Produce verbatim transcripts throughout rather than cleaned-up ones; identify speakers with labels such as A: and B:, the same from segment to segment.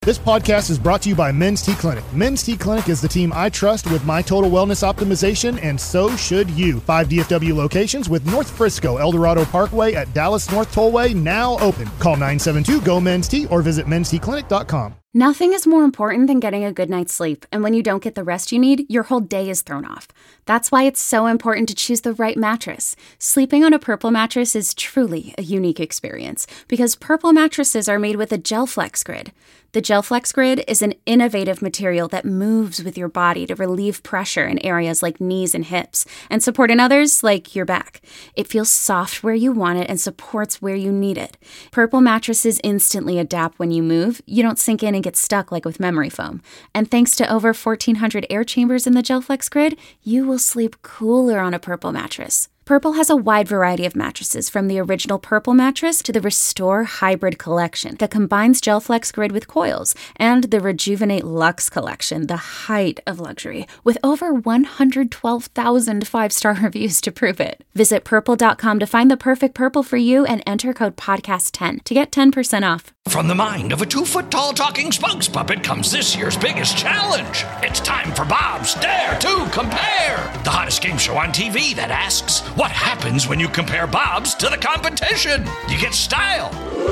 A: This podcast is brought to you by Men's T Clinic. Men's T Clinic is the team I trust with my total wellness optimization, and so should you. Five D F W locations with North Frisco, El Dorado Parkway at Dallas North Tollway now open. Call nine seven two, G O, Men's T or visit mens t clinic dot com.
B: Nothing is more important than getting a good night's sleep, and when you don't get the rest you need, your whole day is thrown off. That's why it's so important to choose the right mattress. Sleeping on a Purple mattress is truly a unique experience because Purple mattresses are made with a GelFlex grid. The GelFlex grid is an innovative material that moves with your body to relieve pressure in areas like knees and hips and support in others like your back. It feels soft where you want it and supports where you need it. Purple mattresses instantly adapt when you move. You don't sink in and get stuck like with memory foam. And thanks to over fourteen hundred air chambers in the GelFlex grid, you will sleep cooler on a Purple mattress. Purple has a wide variety of mattresses, from the original Purple mattress to the Restore Hybrid collection that combines GelFlex grid with coils, and the Rejuvenate Luxe collection, the height of luxury, with over one hundred twelve thousand five-star reviews to prove it. Visit purple dot com to find the perfect Purple for you and enter code podcast ten to get ten percent off.
C: From the mind of a two-foot-tall talking spokes puppet comes this year's biggest challenge. It's time for Bob's Dare to Compare, the hottest game show on T V that asks, what happens when you compare Bob's to the competition? You get style.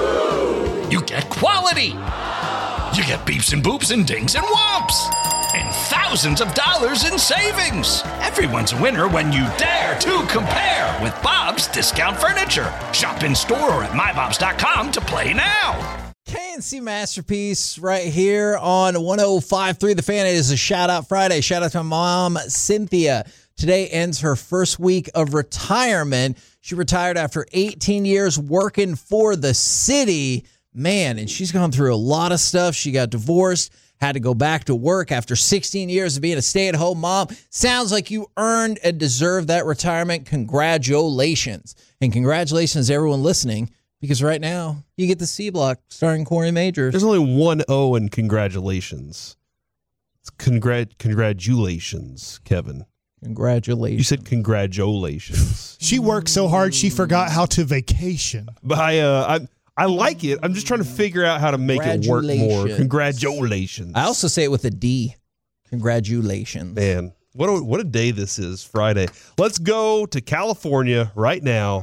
C: You get quality. You get beeps and boops and dings and whomps. And thousands of dollars in savings. Everyone's a winner when you dare to compare with Bob's Discount Furniture. Shop in store or at my bobs dot com to play now.
D: K N C Masterpiece right here on one oh five point three The Fan. It is a shout out Friday. Shout out to my mom, Cynthia. Today ends her first week of retirement. She retired after eighteen years working for the city. Man, and she's gone through a lot of stuff. She got divorced, had to go back to work after sixteen years of being a stay-at-home mom. Sounds like you earned and deserved that retirement. Congratulations. And congratulations to everyone listening, because right now you get the C Block starring Corey Majors.
E: There's only one O in congratulations. It's congrat- congratulations, Kevin.
D: Congratulations.
E: You said congratulations.
A: She worked so hard she forgot how to vacation.
E: But I, uh, I, I like it. I'm just trying to figure out how to make it work more. Congratulations.
D: I also say it with a D. Congratulations.
E: Man, what a, what a day this is, Friday. Let's go to California right now,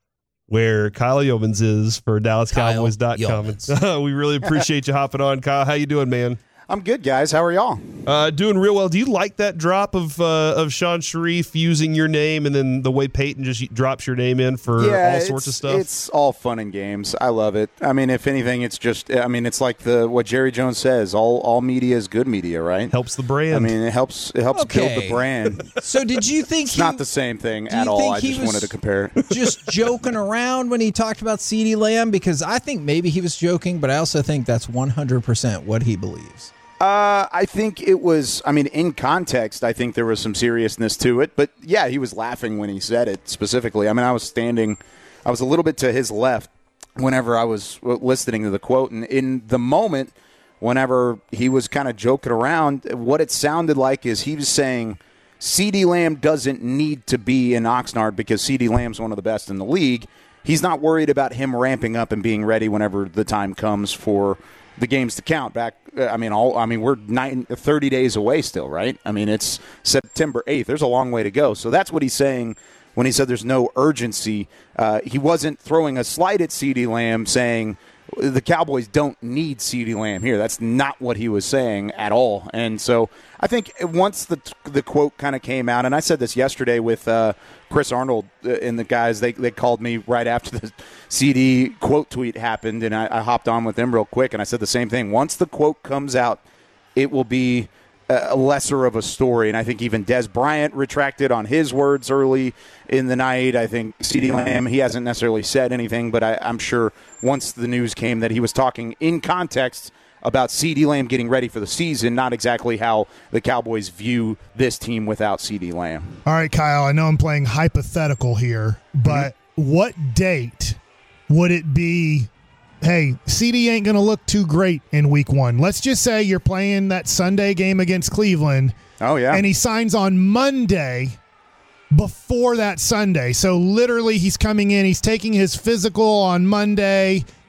E: where Kyle Yeomans is for Dallas Cowboys dot com. We really appreciate you hopping on, Kyle. How you doing, man?
F: I'm good, guys. How are y'all?
E: Uh, doing real well. Do you like that drop of uh, of Sean Sharif using your name, and then the way Peyton just drops your name in for
F: yeah,
E: all sorts of stuff?
F: It's all fun and games. I love it. I mean, if anything, it's just, I mean, it's like the what Jerry Jones says, all all media is good media, right?
E: Helps the brand.
F: I mean, it helps it helps
D: Okay.
F: build the brand.
D: So did you think
F: It's
D: he,
F: not the same thing
D: do you
F: at all.
D: think
F: I
D: he
F: just
D: was
F: wanted to compare it.
D: just joking around when he talked about CeeDee Lamb? Because I think maybe he was joking, but I also think that's one hundred percent what he believes.
F: Uh, I think it was, I mean, in context, I think there was some seriousness to it. But, yeah, he was laughing when he said it specifically. I mean, I was standing, I was a little bit to his left whenever I was listening to the quote. And in the moment, whenever he was kind of joking around, what it sounded like is he was saying CeeDee Lamb doesn't need to be in Oxnard because CeeDee Lamb's one of the best in the league. He's not worried about him ramping up and being ready whenever the time comes for the games to count. Back, I mean, all I mean, we're nine, thirty days away still, right? I mean, it's September eighth. There's a long way to go. So that's what he's saying when he said there's no urgency. Uh, he wasn't throwing a slight at CeeDee Lamb saying the Cowboys don't need CeeDee Lamb here. That's not what he was saying at all. And so I think once the the quote kind of came out, and I said this yesterday with uh, Chris Arnold and the guys, they they called me right after the C D quote tweet happened, and I, I hopped on with them real quick, and I said the same thing. Once the quote comes out, it will be a lesser of a story. And I think even Des Bryant retracted on his words early in the night. I think CeeDee Lamb, he hasn't necessarily said anything, but I, I'm sure once the news came that he was talking in context about CeeDee Lamb getting ready for the season, not exactly how the Cowboys view this team without CeeDee Lamb.
A: All right, Kyle, I know I'm playing hypothetical here, but mm-hmm. what date would it be? Hey, C D ain't going to look too great in week one. Let's just say you're playing that Sunday game against Cleveland.
F: Oh, yeah.
A: And he signs on Monday before that Sunday. So literally he's coming in, he's taking his physical on Monday.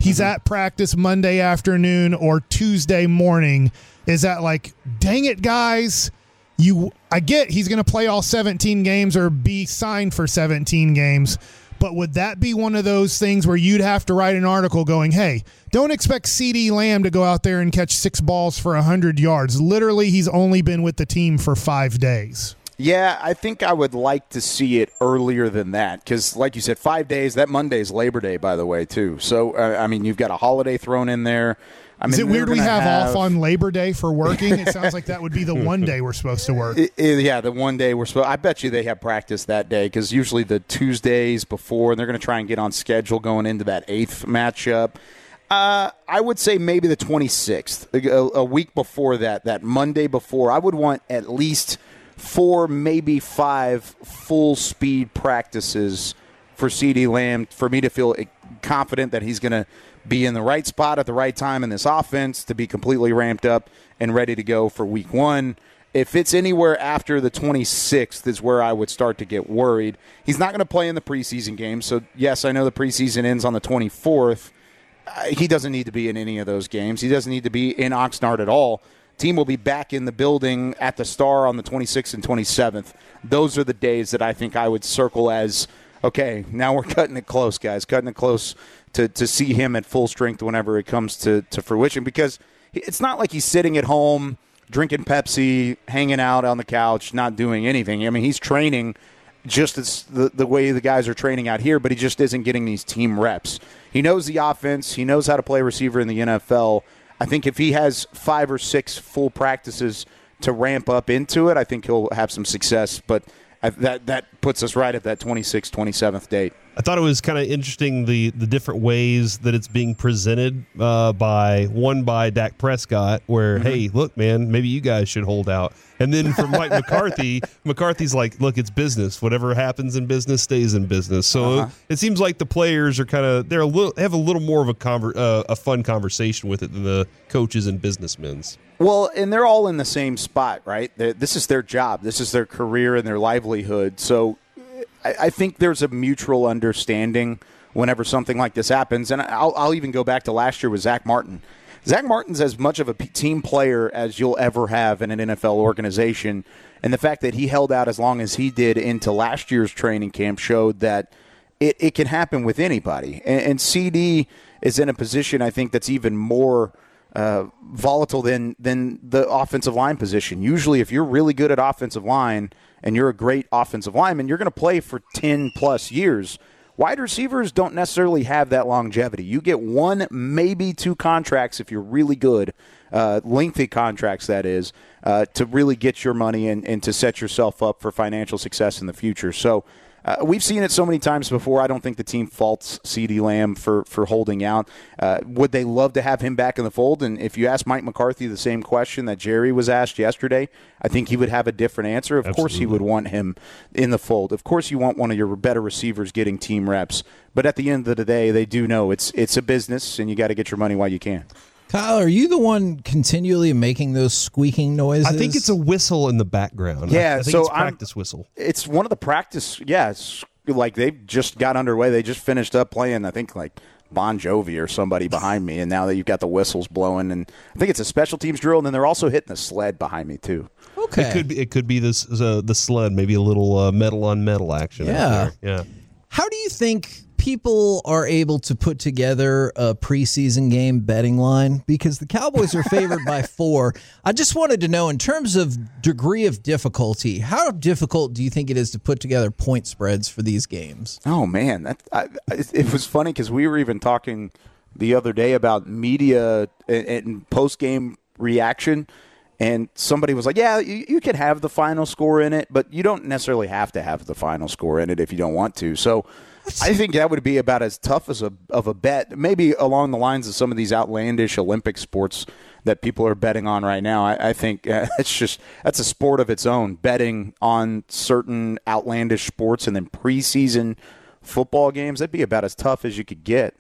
A: he's mm-hmm. at practice Monday afternoon or Tuesday morning, is that like, dang it, guys, you I get he's going to play all seventeen games or be signed for seventeen games, but would that be one of those things where you'd have to write an article going, hey, don't expect CeeDee Lamb to go out there and catch six balls for one hundred yards. Literally, he's only been with the team for five days.
F: Yeah, I think I would like to see it earlier than that because, like you said, five days, that Monday's Labor Day, by the way, too. So, uh, I mean, you've got a holiday thrown in there. I mean,
A: is it weird we have,
F: have
A: off on Labor Day for working? It sounds like that would be the one day we're supposed to work.
F: It, it, yeah, the one day we're supposed I bet you they have practice that day because usually the Tuesdays before, and they're going to try and get on schedule going into that eighth matchup. Uh, I would say maybe the twenty-sixth, a, a week before that, that Monday before. I would want at least four, maybe five full-speed practices for CeeDee Lamb for me to feel confident that he's going to be in the right spot at the right time in this offense, to be completely ramped up and ready to go for week one. If it's anywhere after the twenty-sixth is where I would start to get worried. He's not going to play in the preseason game, so yes, I know the preseason ends on the twenty-fourth. Uh, he doesn't need to be in any of those games. He doesn't need to be in Oxnard at all. Team will be back in the building at the Star on the twenty-sixth and twenty-seventh. Those are the days that I think I would circle as, okay, now we're cutting it close, guys, cutting it close to, to see him at full strength whenever it comes to, to fruition, because it's not like he's sitting at home drinking Pepsi, hanging out on the couch, not doing anything. I mean, he's training just as the, the way the guys are training out here, but he just isn't getting these team reps. He knows the offense. He knows how to play receiver in the N F L. I think if he has five or six full practices to ramp up into it, I think he'll have some success. But I, that that puts us right at that twenty-sixth, twenty-seventh date.
E: I thought it was kind of interesting the the different ways that it's being presented uh, by one by Dak Prescott, where, mm-hmm. hey, look, man, maybe you guys should hold out. And then from Mike McCarthy, McCarthy's like, look, it's business. Whatever happens in business stays in business. So uh-huh. it seems like the players are kind of, they're a little, have a little more of a conver- uh, a fun conversation with it than the coaches and businessmen's.
F: Well, and they're all in the same spot, right? They're, this is their job. This is their career and their livelihood. So I, I think there's a mutual understanding whenever something like this happens. And I'll, I'll even go back to last year with Zach Martin. Zach Martin's as much of a team player as you'll ever have in an N F L organization. And the fact that he held out as long as he did into last year's training camp showed that it, it can happen with anybody. And, and C D is in a position, I think, that's even more uh, volatile than, than the offensive line position. Usually, if you're really good at offensive line and you're a great offensive lineman, you're going to play for ten-plus years. Wide receivers don't necessarily have that longevity. You get one, maybe two contracts if you're really good, uh, lengthy contracts, that is, uh, to really get your money and, and to set yourself up for financial success in the future. So uh, we've seen it so many times before. I don't think the team faults CeeDee Lamb for, for holding out. Uh, would they love to have him back in the fold? And if you ask Mike McCarthy the same question that Jerry was asked yesterday, I think he would have a different answer. Of Absolutely. course he would want him in the fold. Of course you want one of your better receivers getting team reps. But at the end of the day, they do know it's it's a business, and you got to get your money while you can.
D: Kyle, are you the one continually making those squeaking noises?
E: I think it's a whistle in the background.
F: Yeah,
E: I, I think
F: so
E: it's practice
F: I'm,
E: whistle.
F: It's one of the practice, yeah, it's like they just got underway. They just finished up playing, I think, like Bon Jovi or somebody behind me, and now that you've got the whistles blowing, and I think it's a special teams drill, and then they're also hitting the sled behind me, too.
D: Okay.
E: It could be, it could be this uh, the sled, maybe a little uh, metal on metal action.
D: Yeah.
E: Out there. Yeah.
D: How do you think people are able to put together a preseason game betting line? Because the Cowboys are favored by four. I just wanted to know, in terms of degree of difficulty, how difficult do you think it is to put together point spreads for these games?
F: Oh, man. That, I, it was funny because we were even talking the other day about media and, and post-game reaction. And somebody was like, yeah, you, you can have the final score in it, but you don't necessarily have to have the final score in it if you don't want to. So I think that would be about as tough as a of a bet, maybe along the lines of some of these outlandish Olympic sports that people are betting on right now. I, I think uh, it's just that's a sport of its own, betting on certain outlandish sports and then preseason football games. That'd be about as tough as you could get.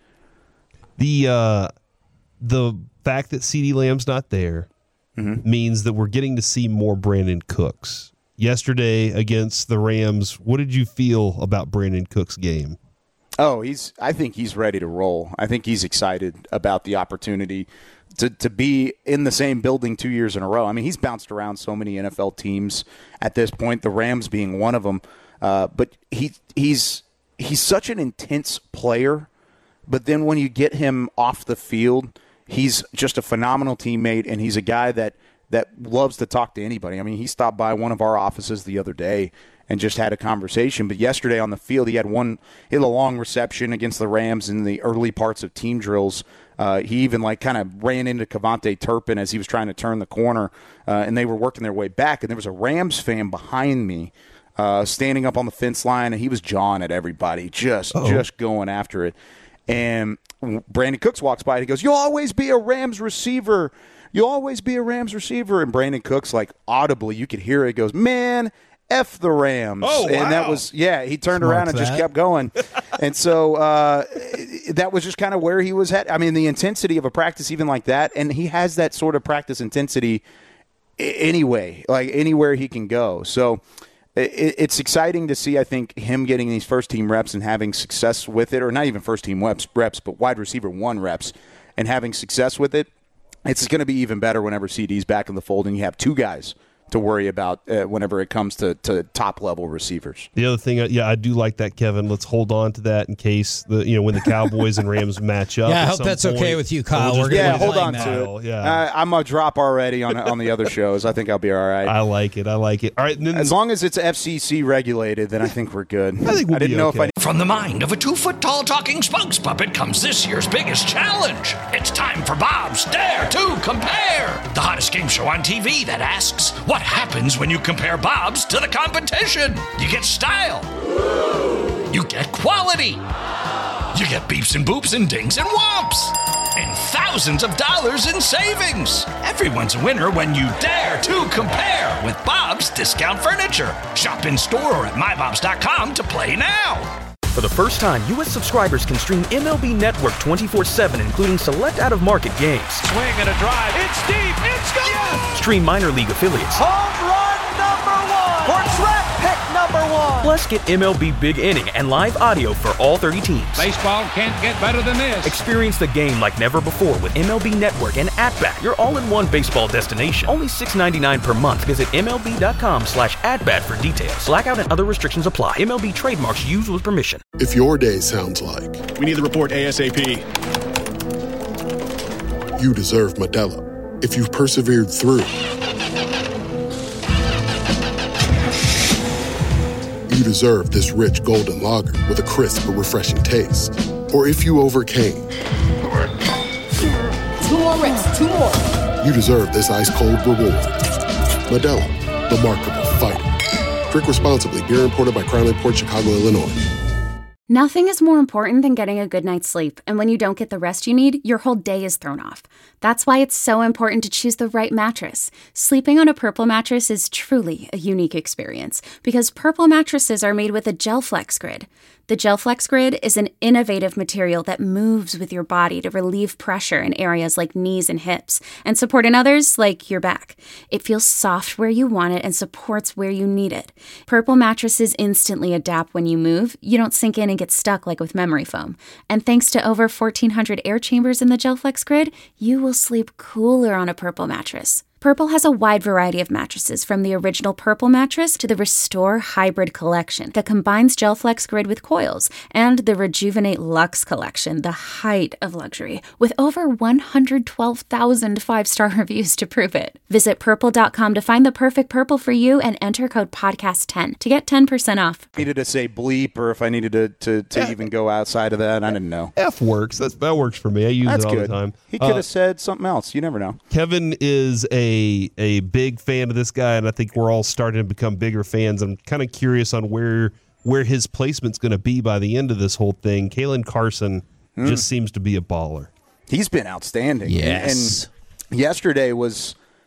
E: The uh, the fact that CeeDee Lamb's not there mm-hmm. means that we're getting to see more Brandon Cooks. Yesterday against the Rams, what did you feel about Brandon Cook's game?
F: Oh, he's. I think he's ready to roll. I think he's excited about the opportunity to to be in the same building two years in a row. I mean, he's bounced around so many N F L teams at this point, the Rams being one of them. Uh, but he he's he's such an intense player. But then when you get him off the field, he's just a phenomenal teammate, and he's a guy that, that loves to talk to anybody. I mean, he stopped by one of our offices the other day and just had a conversation. But yesterday on the field, he had one he had a long reception against the Rams in the early parts of team drills. Uh, he even like kind of ran into Kevontae Turpin as he was trying to turn the corner, uh, and they were working their way back. And there was a Rams fan behind me, uh, standing up on the fence line, and he was jawing at everybody, just Uh-oh. just going after it. And Brandon Cooks walks by and he goes, "You'll always be a Rams receiver. You'll always be a Rams receiver." And Brandon Cooks, like audibly, you could hear it, goes, "Man, F the Rams."
E: Oh, wow.
F: And that was, yeah, he turned
D: Smart
F: around and
D: that.
F: just kept going. And so uh, that was just kind of where he was at. I mean, the intensity of a practice even like that, and he has that sort of practice intensity anyway, like anywhere he can go. So it's exciting to see, I think, him getting these first-team reps and having success with it, or not even first-team reps, reps, but wide receiver one reps and having success with it. It's going to be even better whenever C D's back in the fold and you have two guys to worry about uh, whenever it comes to, to top-level receivers.
E: The other thing, yeah, I do like that, Kevin. Let's hold on to that in case the you know when the Cowboys and Rams match up.
D: Yeah, I
E: at
D: hope
E: some
D: that's
E: point.
D: okay with you, Kyle.
E: We'll
D: We're
E: just
D: gonna
F: Yeah,
D: be
F: hold
D: playing
F: on
D: that.
F: to it.
E: Yeah.
F: Uh, I'm going to drop already on on the other shows. I think I'll be all right.
E: I like it. I like it. All right. And then,
F: As long as it's F C C regulated, then I think we're good.
E: I think we'll
F: I didn't
E: be
F: know
E: okay.
F: if I
C: From the mind of a two-foot-tall talking spokes puppet comes this year's biggest challenge. It's time for Bob's Dare to Compare, the hottest game show on T V that asks, what happens when you compare Bob's to the competition? You get style. You get quality. You get beeps and boops and dings and whomps. And thousands of dollars in savings. Everyone's a winner when you dare to compare with Bob's Discount Furniture. Shop in store or at my bobs dot com to play now.
G: For the first time, U S subscribers can stream M L B Network twenty-four seven, including select out-of-market games.
H: Swing and a drive. It's deep. It's gone. Yes!
G: Stream minor league affiliates.
H: Home run number one. Or draft pick number one.
G: Plus, get M L B Big Inning and live audio for all thirty teams.
H: Baseball can't get better than this.
G: Experience the game like never before with M L B Network and At-Bat, your all-in-one baseball destination. Only six ninety-nine per month. Visit M L B dot com slash at-bat for details. Blackout and other restrictions apply. M L B trademarks used with permission.
I: If your day sounds like
J: we need the report ASAP,
I: you deserve Modelo. If you've persevered through, you deserve this rich golden lager with a crisp but refreshing taste. Or if you overcame,
K: Two more reps, two more.
I: you deserve this ice-cold reward. Modelo, the Remarkable Fighter. Drink responsibly. Beer imported by Crown Imports, Chicago, Illinois.
B: Nothing is more important than getting a good night's sleep, and when you don't get the rest you need, your whole day is thrown off. That's why it's so important to choose the right mattress. Sleeping on a Purple mattress is truly a unique experience, because Purple mattresses are made with a GelFlex Grid. The GelFlex Grid is an innovative material that moves with your body to relieve pressure in areas like knees and hips, and support in others like your back. It feels soft where you want it and supports where you need it. Purple mattresses instantly adapt when you move. You don't sink in and get stuck like with memory foam. And thanks to over fourteen hundred air chambers in the GelFlex Grid, you will sleep cooler on a Purple mattress. Purple has a wide variety of mattresses, from the original Purple mattress to the Restore Hybrid collection that combines GelFlex Grid with coils, and the Rejuvenate Luxe collection, the height of luxury, with over one hundred twelve thousand five-star reviews to prove it. Visit purple dot com to find the perfect Purple for you and enter code podcast ten to get ten percent off.
F: I needed to say bleep, or if I needed to, to, to yeah. even go outside of that, I didn't know.
E: F works. That's, that works for me. I use
F: That's
E: it all
F: good.
E: the time.
F: He could have
E: uh,
F: said something else. You never know.
E: Kevin is a a big fan of this guy, and I think we're all starting to become bigger fans. I'm kind of curious on where where his placement's going to be by the end of this whole thing. Kalen Carson mm. just seems to be a baller.
F: He's been outstanding.
D: Yes.
F: And yesterday was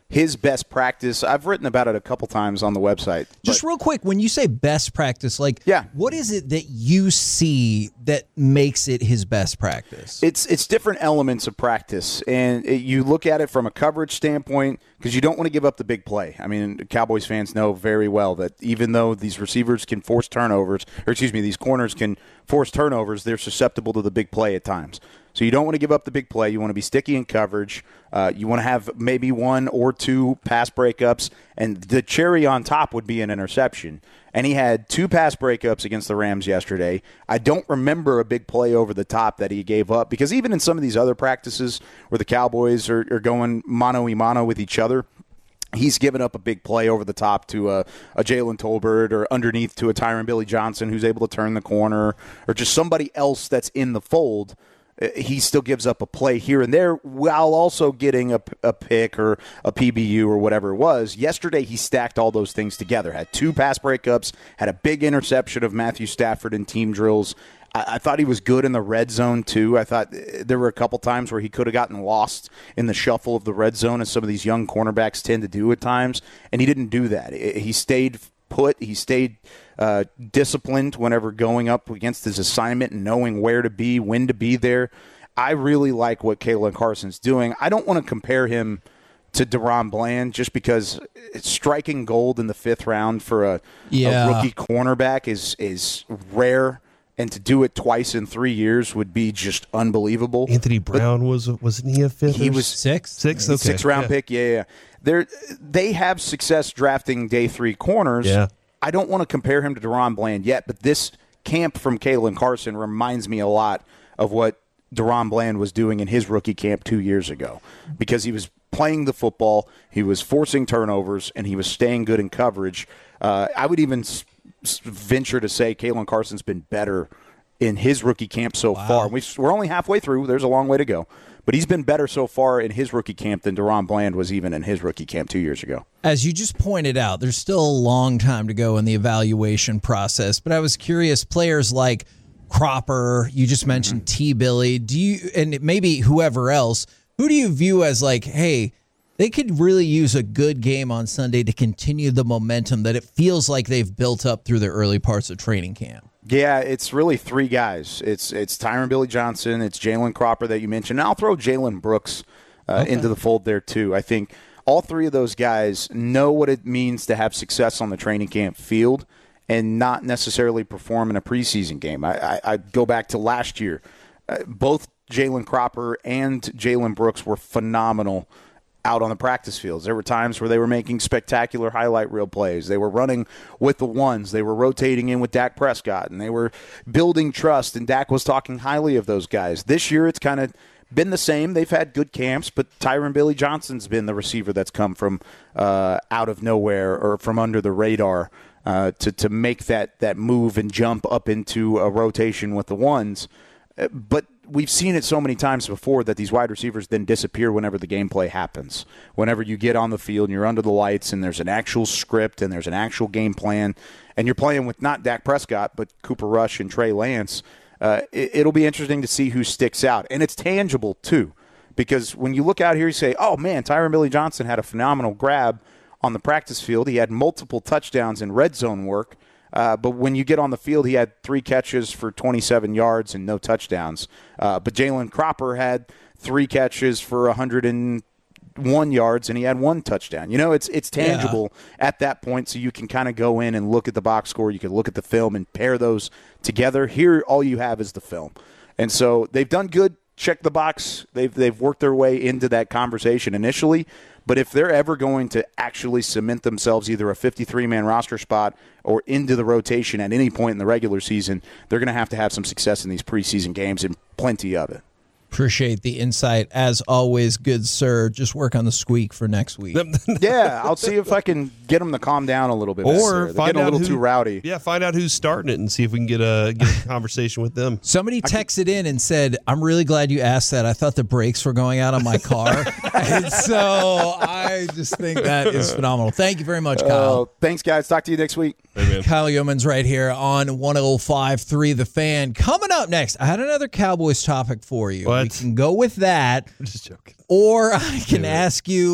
F: his best practice, I've written about it a couple times on the website.
D: Just real quick, when you say best practice, like,
F: yeah.
D: what is it that you see that makes it his best practice?
F: It's it's different elements of practice, and it, you look at it from a coverage standpoint because you don't want to give up the big play. I mean, Cowboys fans know very well that even though these receivers can force turnovers, or excuse me, these corners can force turnovers, they're susceptible to the big play at times. So you don't want to give up the big play. You want to be sticky in coverage. Uh, you want to have maybe one or two pass breakups, and the cherry on top would be an interception. And he had two pass breakups against the Rams yesterday. I don't remember a big play over the top that he gave up, because even in some of these other practices where the Cowboys are, are going mano-a-mano with each other, he's given up a big play over the top to a, a Jalen Tolbert, or underneath to a Tyron Billy Johnson who's able to turn the corner, or just somebody else that's in the fold. He still gives up a play here and there while also getting a, a pick or a P B U or whatever it was. Yesterday, he stacked all those things together. Had two pass breakups, had a big interception of Matthew Stafford in team drills. I, I thought he was good in the red zone, too. I thought there were a couple times where he could have gotten lost in the shuffle of the red zone, as some of these young cornerbacks tend to do at times, and he didn't do that. He stayed put. He stayed uh, disciplined whenever going up against his assignment and knowing where to be, when to be there. I really like what Kalen Carson's doing. I don't want to compare him to DaRon Bland just because striking gold in the fifth round for a,
D: yeah.
F: a rookie cornerback is is rare, and to do it twice in three years would be just unbelievable.
E: Anthony Brown but was wasn't he a fifth?
F: He was
D: six,
E: six, okay.
F: six round
E: yeah.
F: pick. Yeah, yeah. They they have success drafting day three corners.
E: Yeah.
F: I don't want to compare him to DaRon Bland yet, but this camp from Kalen Carson reminds me a lot of what DaRon Bland was doing in his rookie camp two years ago, because he was playing the football, he was forcing turnovers, and he was staying good in coverage. Uh, I would even s- s- venture to say Kalen Carson's been better in his rookie camp so
D: wow.
F: far. We've, we're only halfway through. There's a long way to go. But he's been better so far in his rookie camp than DaRon Bland was even in his rookie camp two years ago.
D: As you just pointed out, there's still a long time to go in the evaluation process. But I was curious, players like Cropper, you just mentioned mm-hmm. T. Billy, do you, and maybe whoever else, who do you view as like, hey, they could really use a good game on Sunday to continue the momentum that it feels like they've built up through the early parts of training camp?
F: Yeah, it's really three guys. It's it's Tyron Billy Johnson, it's Jalen Cropper that you mentioned, and I'll throw Jalen Brooks uh, okay. into the fold there too. I think all three of those guys know what it means to have success on the training camp field and not necessarily perform in a preseason game. I, I, I go back to last year. Uh, both Jalen Cropper and Jalen Brooks were phenomenal out on the practice fields. There were times where they were making spectacular highlight reel plays. They were running with the ones. They were rotating in with Dak Prescott, and they were building trust, and Dak was talking highly of those guys. This year it's kind of been the same. They've had good camps, but Tyron Billy Johnson's been the receiver that's come from uh, out of nowhere or from under the radar uh, to, to make that, that move and jump up into a rotation with the ones. Uh, but we've seen it so many times before that these wide receivers then disappear whenever the gameplay happens. Whenever you get on the field and you're under the lights and there's an actual script and there's an actual game plan and you're playing with not Dak Prescott but Cooper Rush and Trey Lance, uh, it, it'll be interesting to see who sticks out. And it's tangible too, because when you look out here, you say, oh man, Tyron Billy Johnson had a phenomenal grab on the practice field. He had multiple touchdowns in red zone work. Uh, but when you get on the field, he had three catches for twenty-seven yards and no touchdowns. Uh, but Jalen Cropper had three catches for one hundred one yards, and he had one touchdown. You know, it's it's tangible yeah. at that point, so you can kind of go in and look at the box score. You can look at the film and pair those together. Here, all you have is the film. And so they've done good. Check the box. They've, they've worked their way into that conversation initially. But if they're ever going to actually cement themselves either a fifty-three man roster spot or into the rotation at any point in the regular season, they're going to have to have some success in these preseason games, and plenty of it.
D: Appreciate the insight. As always, good sir. Just work on the squeak for next week.
F: Yeah, I'll see if I can get them to calm down a little bit.
E: Or find
F: getting
E: out
F: a little
E: who,
F: too rowdy.
E: Yeah, find out who's starting it and see if we can get a, get a conversation with them.
D: Somebody texted in and said, I'm really glad you asked that. I thought the brakes were going out on my car. And so I just think that is phenomenal. Thank you very much, Kyle.
F: Uh, thanks, guys. Talk to you next week.
E: Amen.
D: Kyle Yeomans right here on one oh five point three The Fan. Coming up next, I had another Cowboys topic for you.
E: What?
D: We can go with that.
E: I'm just joking.
D: Or I can ask you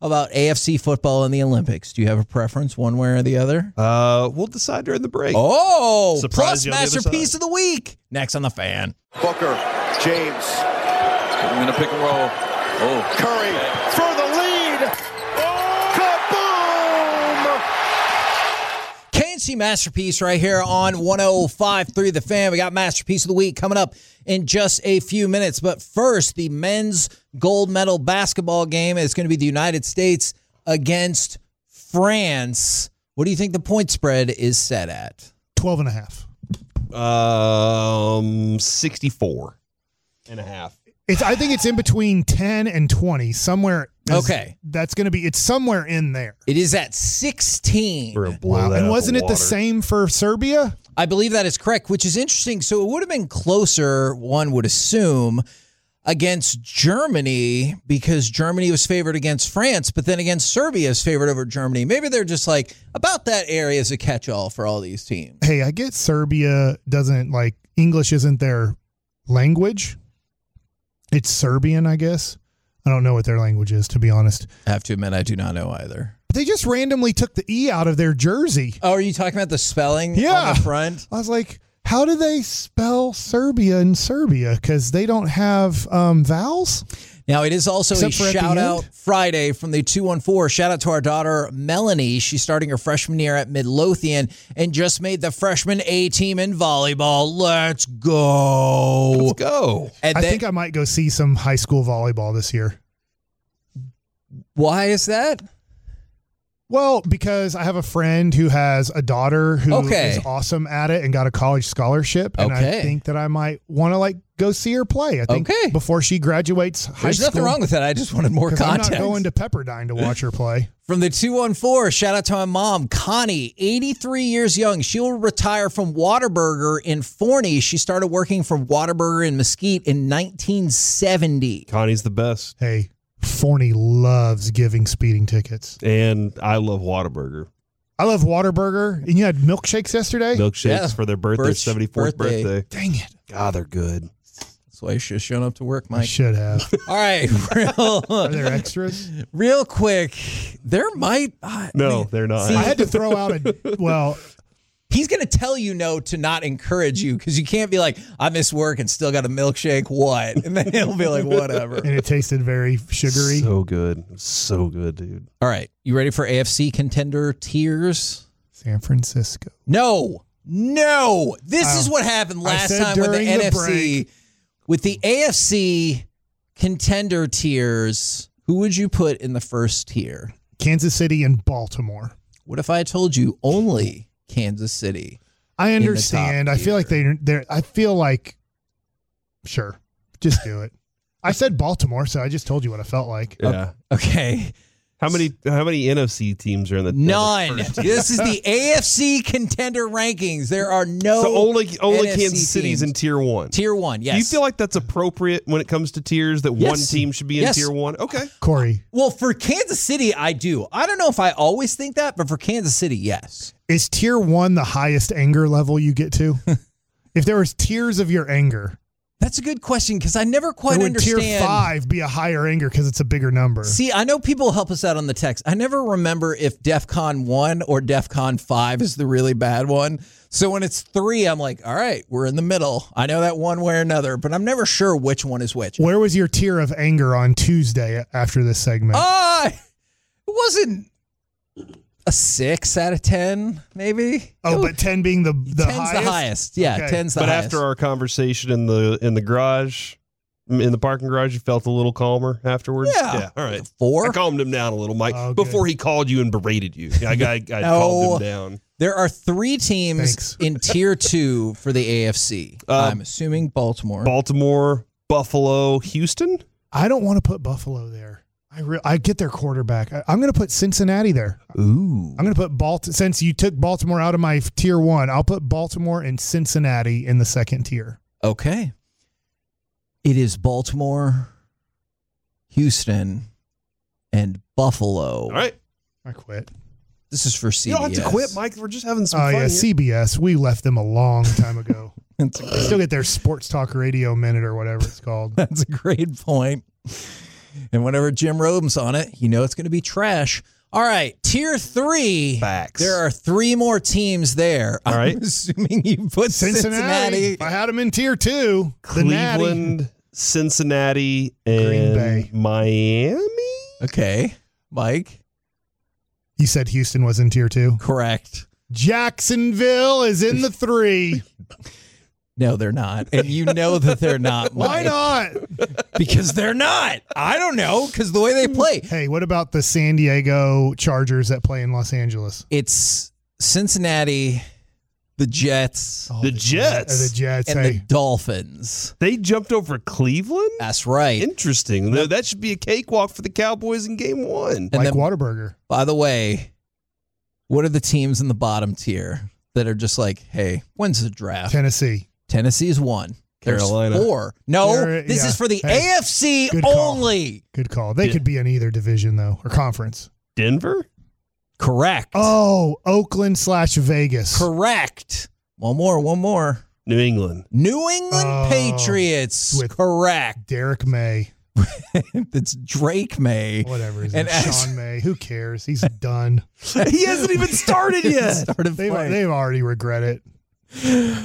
D: How about A F C football and the Olympics? Do you have a preference one way or the other?
E: Uh, we'll decide during the break.
D: Oh,
E: Surprise
D: plus
E: you on the other
D: masterpiece
E: side.
D: of the week. Next on The Fan.
H: Booker, James.
K: I'm going to pick and roll. Oh,
H: Curry for the lead. Oh, kaboom!
D: K N C Masterpiece right here on one oh five point three The Fan. We got Masterpiece of the Week coming up in just a few minutes. But first, the men's gold medal basketball game is going to be the United States against France. What do you think the point spread is set at?
A: twelve and a half.
E: Um, sixty-four and a half.
A: It's, I think it's in between ten and twenty, somewhere.
D: Okay.
A: That's going to be, it's somewhere in there.
D: It is at sixteen.
E: We're gonna blow
A: Wow.
E: that
A: And
E: out
A: wasn't
E: the
A: it the
E: water.
A: same for Serbia?
D: I believe that is correct, which is interesting. So it would have been closer, one would assume, against Germany because Germany was favored against France, but then against Serbia is favored over Germany. Maybe they're just like, about that area is a catch-all for all these teams.
A: Hey, I get Serbia doesn't, like, English isn't their language. It's Serbian, I guess. I don't know what their language is, to be honest.
D: I have to admit, I do not know either.
A: They just randomly took the E out of their jersey.
D: Oh, are you talking about the spelling
A: Yeah.
D: on the front?
A: I was like, how do they spell Serbia in Serbia? Because they don't have um, vowels.
D: Now, it is also
A: Except
D: a
A: for at the
D: shout out
A: end?
D: Friday from the two one four. Shout out to our daughter, Melanie. She's starting her freshman year at Midlothian and just made the freshman A team in volleyball. Let's go.
E: Let's go.
D: And
A: I
D: then-
A: think I might go see some high school volleyball this year.
D: Why is that?
A: Well, because I have a friend who has a daughter who
D: Okay.
A: is awesome at it and got a college scholarship. And
D: Okay.
A: I think that I might want to like go see her play. I think
D: Okay.
A: before she graduates high
D: There's
A: school.
D: nothing wrong with that. I just wanted more
A: 'Cause I'm
D: context.
A: not going to Pepperdine to watch her play.
D: From the two one four, shout out to my mom, Connie, eighty-three years young. She'll retire from Whataburger in Forney. She started working for Whataburger in Mesquite in nineteen seventy.
E: Connie's the best.
A: Hey, Forney loves giving speeding tickets.
E: And I love Whataburger.
A: I love Whataburger. And you had milkshakes yesterday?
E: Milkshakes
D: Yeah.
E: for their birthday,
D: Birth-
E: seventy-fourth
D: birthday.
E: birthday.
A: Dang it.
E: God, they're good.
D: That's why you should have shown up to work,
A: I
D: Mike.
A: should have.
D: All right, real,
A: Are there extras?
D: real quick. There might. I
E: No,
D: mean,
E: they're not.
D: see,
A: I had to throw out a, well,
D: he's going to tell you no to not encourage you because you can't be like, I miss work and still got a milkshake. What? And then he'll be like, whatever.
A: and it tasted very sugary.
E: So good. So good, dude.
D: All right. You ready for A F C contender tiers?
A: San Francisco.
D: No. No. This is
A: Oh.
D: what happened
A: I
D: last
A: said
D: time with the,
A: during the
D: N F C.
A: break.
D: With the A F C contender tiers, who would you put in the first tier?
A: Kansas City and Baltimore.
D: What if I told you only Kansas City?
A: I
D: in the
A: understand.
D: top
A: I feel like they they're I feel like sure. Just do it. I said Baltimore, so I just told you what I felt like.
E: Yeah.
D: Okay.
E: How many how many N F C teams are in the
D: None.
E: the first tier?
D: This is the A F C contender rankings. There are no
E: So only only
D: N F C
E: Kansas City's in
D: teams.
E: tier one.
D: Tier one, yes.
E: Do you feel like that's appropriate when it comes to tiers that one
D: Yes.
E: team should be in
D: Yes.
E: tier one? Okay.
A: Corey,
D: Well, for Kansas City, I do. I don't know if I always think that, but for Kansas City, yes.
A: is tier one the highest anger level you get to? If there was tiers of your anger,
D: That's a good question because I never quite
A: or would
D: understand.
A: tier five be a higher anger because it's a bigger number?
D: See, I know people help us out on the text. I never remember if DEFCON one or DEFCON five is the really bad one. So when it's three, I'm like, all right, we're in the middle. I know that one way or another, but I'm never sure which one is which.
A: Where was your tier of anger on Tuesday after this segment?
D: Ah, it wasn't a six out of ten, maybe.
A: oh, but ten being the the
D: ten's
A: highest?
D: the highest. Yeah,
A: Okay.
D: ten's the
E: But
D: highest.
E: after our conversation in the in the garage, in the parking garage, you felt a little calmer afterwards?
D: Yeah.
E: Yeah. All right.
D: Four?
E: I calmed him down a little, Mike,
A: Oh, good.
E: before he called you and berated you. I, I, I
D: No.
E: calmed him down.
D: There are three teams
A: Thanks.
D: in tier two for the A F C.
E: Uh,
D: I'm assuming Baltimore.
E: Baltimore, Buffalo, Houston?
A: I don't want to put Buffalo there. I re- I get their quarterback. I, I'm going to put Cincinnati there.
D: Ooh.
A: I'm going to put Balt. Since you took Baltimore out of my tier one, I'll put Baltimore and Cincinnati in the second tier.
D: Okay. It is Baltimore, Houston, and Buffalo.
E: All right.
A: I quit.
D: This is for C
E: You
D: B S.
E: don't have to quit, Mike. We're just having some
A: Oh
E: fun.
A: yeah,
E: here.
A: C B S. We left them a long time ago.
D: That's a
A: They
D: great,
A: still get their sports talk radio minute or whatever it's called.
D: that's a great point. And whenever Jim Rome's on it, you know it's going to be trash. All right, tier three.
E: Facts.
D: There are three more teams there.
E: All right.
D: I'm assuming you put
A: Cincinnati.
D: Cincinnati.
A: If I had them in tier two.
E: Cleveland,
A: Natty.
E: Cincinnati, and
A: Green Bay.
E: Miami.
D: Okay, Mike.
A: You said Houston was in tier two?
D: Correct.
A: Jacksonville is in the three.
D: No, they're not. And you know that they're not.
A: Why
D: Mike.
A: not?
D: Because they're not. I don't know, because the way they play.
A: Hey, what about the San Diego Chargers that play in Los Angeles?
D: It's Cincinnati, the Jets,
A: Oh,
E: The Jets.
A: Uh, the Jets.
D: and
A: hey.
D: the Dolphins.
E: They jumped over Cleveland?
D: That's right.
E: Interesting. Th- That should be a cakewalk for the Cowboys in game one.
D: And
A: Mike
D: then,
A: Whataburger.
D: by the way, what are the teams in the bottom tier that are just like, hey, when's the draft?
A: Tennessee.
D: Tennessee's one. There's
E: Carolina.
D: four. No,
A: They're-
D: this
A: yeah.
D: is for the
A: Hey,
D: A F C
A: good call.
D: only.
A: Good call. They
E: Yeah.
A: could be in either division, though, or conference.
E: Denver?
D: Correct.
A: Oh, Oakland slash Vegas.
D: Correct. One more, one more.
E: New England.
D: New England
A: Oh,
D: Patriots.
A: with-
D: Correct.
A: Derek May.
D: It's Drake May.
A: Whatever. His
D: And
A: name.
D: as-
A: Sean May. Who cares? He's done.
E: He hasn't even started yet.
D: Started
A: They've,
D: playing.
A: they've already regret it.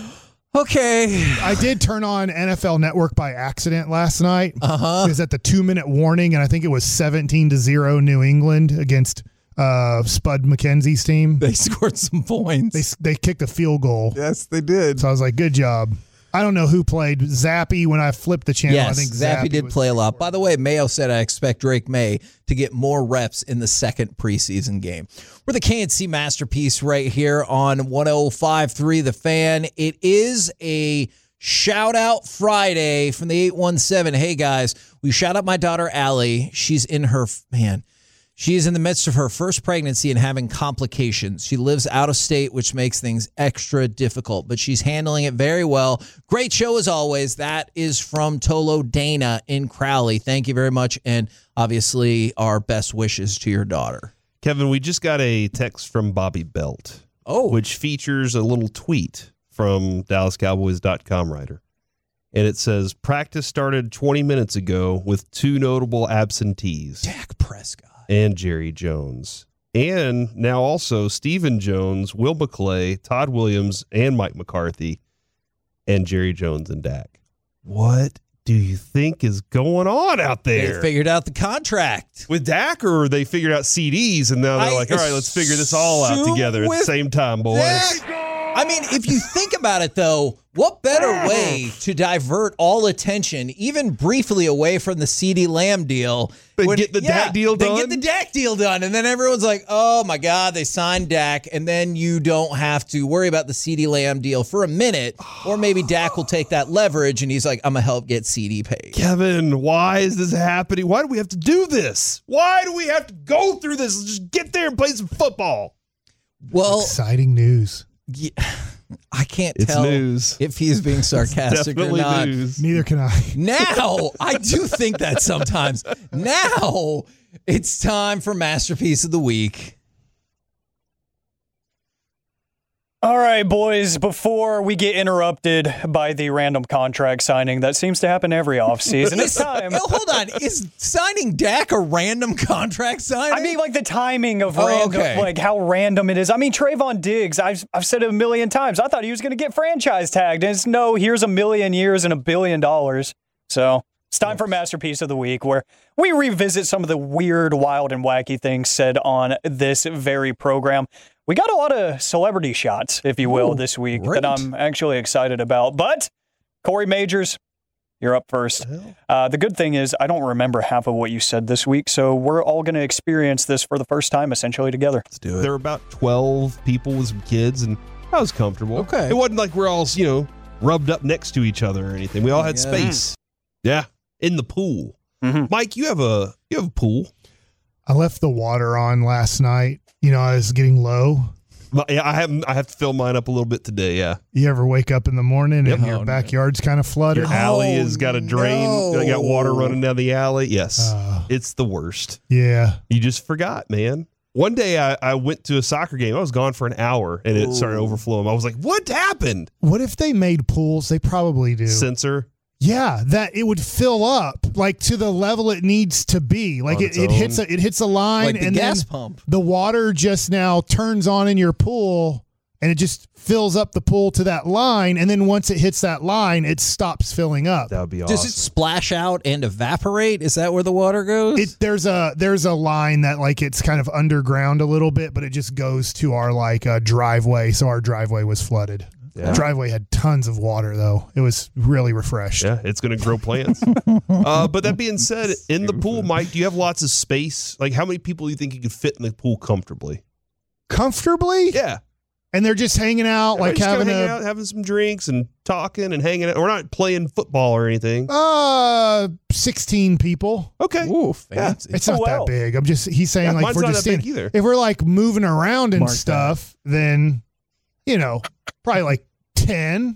D: Okay.
A: I did turn on N F L Network by accident last night.
D: Uh-huh.
A: It was at the two-minute warning, and I think it was seventeen to zero New England against uh, Spud McKenzie's team.
D: They scored some points.
A: They they kicked a field goal.
D: yes, they did.
A: So I was like, good job. I don't know who played. Zappy, when I flipped the channel,
D: Yes,
A: I think
D: Zappy,
A: Zappy
D: did
A: was
D: play a
A: there
D: lot.
A: for
D: By
A: it.
D: the way, Mayo said I expect Drake May to get more reps in the second preseason game. We're the K and C Masterpiece right here on one oh five point three The Fan. It is a shout out Friday from the eight one seven. Hey guys, we shout out my daughter Allie. She's in her man. She is in the midst of her first pregnancy and having complications. She lives out of state, which makes things extra difficult, but she's handling it very well. Great show as always. That is from Tolo Dana in Crowley. Thank you very much. And obviously, our best wishes to your daughter.
E: Kevin, we just got a text from Bobby Belt,
D: Oh,
E: which features a little tweet from Dallas Cowboys dot com writer. And it says, practice started twenty minutes ago with two notable absentees.
D: Dak Prescott.
E: And Jerry Jones. And now also Stephen Jones, Will McClay, Todd Williams, and Mike McCarthy, and Jerry Jones and Dak. What do you think is going on out
D: They
E: there?
D: figured out the contract.
E: With Dak, or they figured out C Ds and now they're
D: I
E: like, all right, let's figure this all out
D: assume
E: together at
D: with
E: the same time, boys.
D: Dak. I mean, if you think about it, though, what better way to divert all attention, even briefly, away from the CeeDee Lamb deal?
E: Than get the Dak deal
D: than
E: done?
D: get the Dak deal done. And then everyone's like, oh, my God, they signed Dak. And then you don't have to worry about the CeeDee Lamb deal for a minute. Or maybe Dak will take that leverage and he's like, I'm going to help get C D paid.
E: Kevin, why is this happening? Why do we have to do this? Why do we have to go through this? Let's just get there and play some football.
D: Well,
A: Exciting news.
D: yeah, I can't
E: It's
D: tell
E: news.
D: if he's being sarcastic or
E: Definitely
D: not.
E: news.
A: Neither can I.
D: Now, I do think that sometimes. Now, it's time for Masterpiece of the Week.
L: All right, boys, before we get interrupted by the random contract signing that seems to happen every offseason, it's time.
D: Yo, hold on. Is signing Dak a random contract signing?
L: I mean, like the timing of
D: Oh,
L: random,
D: okay.
L: like how random it is. I mean, Trayvon Diggs, I've, I've said it a million times. I thought he was going to get franchise tagged. And it's no, here's a million years and a billion dollars. So it's time for Masterpiece of the Week, where we revisit some of the weird, wild, and wacky things said on this very program. We got a lot of celebrity shots, if you will,
D: Ooh,
L: this week
D: great.
L: that I'm actually excited about. But Corey Majors, you're up first. Uh, the good thing is I don't remember half of what you said this week, so we're all going to experience this for the first time, essentially, together.
D: Let's do it.
E: There were about twelve people with some kids, and I was comfortable.
D: Okay.
E: It wasn't like we're all, you know, rubbed up next to each other or anything. We all had
D: Yeah.
E: space. Yeah. In the pool.
L: Mm-hmm.
E: Mike, you have a you have a pool.
A: I left the water on last night. You know, I was getting low.
E: But, yeah, I have I have to fill mine up a little bit today, yeah.
A: You ever wake up in the morning
E: Yep.
A: and your
D: Oh, no.
A: backyard's kind of flooded?
E: Your alley
D: Oh,
E: has got a drain.
D: no.
E: Got water running down the alley. Yes.
A: Uh,
E: It's the worst.
A: yeah.
E: You just forgot, man. One day I, I went to a soccer game. I was gone for an hour and it started overflowing. I was like, what happened?
A: What if they made pools? They probably do.
E: Sensor.
A: Yeah, that it would fill up like to the level it needs to be. Like it, it hits a, it hits a line
D: Like the
A: and
D: gas
A: then
D: pump.
A: the water just now turns on in your pool and it just fills up the pool to that line. And then once it hits that line, it stops filling up.
E: That would be awesome.
D: Does it splash out and evaporate? Is that where the water goes?
A: It, there's a there's a line that like it's kind of underground a little bit, but it just goes to our like uh, driveway. So our driveway was flooded.
E: Yeah.
A: The driveway had tons of water though. It was really refreshed.
E: Yeah, it's going to grow plants. uh, but that being said, in the pool, Mike, do you have lots of space? Like, how many people do you think you could fit in the pool comfortably?
A: Comfortably?
E: Yeah.
A: And they're just hanging out, like
E: just
A: having
E: hanging
A: a
E: out, having some drinks and talking and hanging out. We're not playing football or anything.
A: uh sixteen people.
E: Okay.
D: Ooh, fancy.
A: It's not
L: Oh, wow.
A: that big. I'm just he's saying
E: Yeah,
A: like
E: mine's
A: if we're
E: not
A: just
E: that big
A: standing,
E: either.
A: if we're like moving around and
D: Mark
A: stuff, then you know, probably like ten.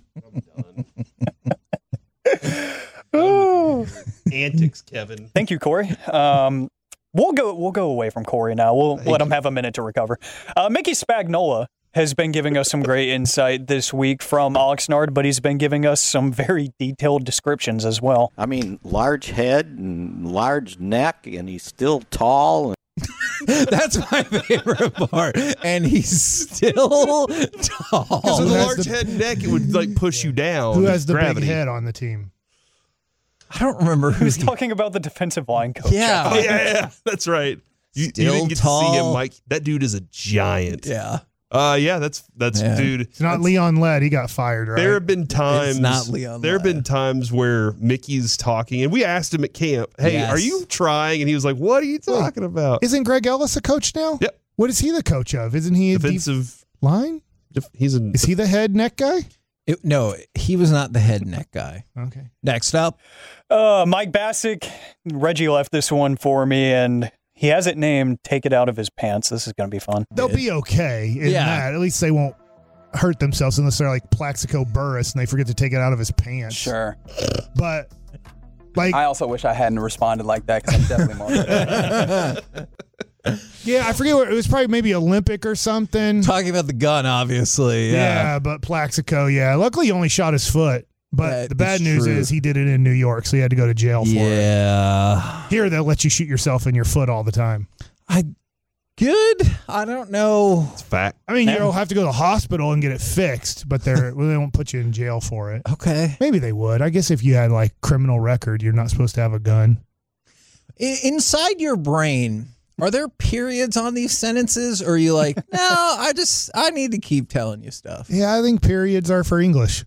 E: Antics, Kevin.
L: Thank you, Corey. Um, we'll go. We'll go away from Corey now. We'll
E: Thank
L: let him
E: you.
L: have a minute to recover. Uh, Mickey Spagnola has been giving us some great insight this week from Oxnard, but he's been giving us some very detailed descriptions as well.
M: I mean, large head and large neck, and he's still tall. And
D: That's my favorite part. And he's still tall.
E: So
A: Who
E: the
A: has
E: large
A: the-
E: head neck, it would like push you down.
A: Who has the
E: Gravity.
A: big head on the team?
D: I don't remember who
L: Who's
D: he-
L: talking about the defensive line coach?
D: Yeah.
E: Oh, yeah, yeah, that's right. You, you
D: Still
E: didn't get to see him,
D: tall.
E: Mike. That dude is a giant.
D: Yeah.
E: Uh, yeah, that's that's
D: Yeah.
E: dude.
A: It's not Leon Led. He got fired, right?
E: There have been times.
D: not Leon
E: There have
D: Lett.
E: been times where Mickey's talking, and we asked him at camp, "Hey,
D: Yes.
E: are you trying?" And he was like, "What are you talking about?"
A: Isn't Greg Ellis a coach now?
E: Yep.
A: What is he the coach of? Isn't he a
E: Defensive.
A: def- line?
E: def- he's a.
A: Is he the head neck guy?
D: It- no, he was not the head neck guy.
A: Okay.
D: Next up.
L: Uh, Mike Bassick, Reggie left this one for me, and he has it named "Take It Out of His Pants." This is going to be fun.
A: They'll be okay in
D: Yeah.
A: that. At least they won't hurt themselves unless they're like Plaxico Burress and they forget to take it out of his pants.
N: Sure.
A: But like,
N: I also wish I hadn't responded like that because I'm definitely more.
A: yeah, I forget what it was. Probably maybe Olympic or something.
D: Talking about the gun, obviously.
A: Yeah,
D: Yeah.
A: but Plaxico, yeah. Luckily, he only shot his foot. But
D: That
A: the bad
D: is
A: news
D: true.
A: is he did it in New York, so he had to go to jail for it.
D: Yeah.
A: Here, they'll let you shoot yourself in your foot all the time.
D: I good. I don't know.
E: It's fact.
A: I mean, you'll have to go to the hospital and get it fixed, but they're well, they won't put you in jail for it.
D: Okay.
A: Maybe they would. I guess if you had like criminal record, you're not supposed to have a gun.
D: I- inside your brain, are there periods on these sentences, or are you like, no, I just I need to keep telling you stuff?
A: Yeah, I think periods are for English.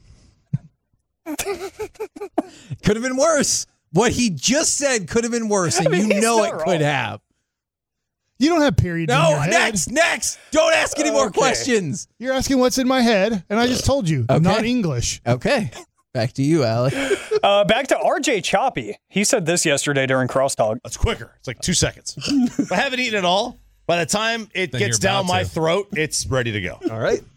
D: Could have been worse. What he just said could have been worse, and
L: I mean,
D: you
L: he's
D: know
L: not
D: it
L: wrong.
D: could have.
A: You don't have periods in
D: No,
A: your head.
D: next, next. Don't ask any more
L: Okay.
D: questions.
A: You're asking what's in my head, and I just told you.
D: Okay.
A: Not English.
D: Okay. Back to you, Alec.
L: Uh, back to R J Choppy. He said this yesterday during Crosstalk.
O: It's quicker. It's like two seconds. If I haven't eaten at all, by the time it
P: Then
O: gets
P: you're
O: down
P: about
O: my
P: to.
O: throat, it's ready to go.
E: All right.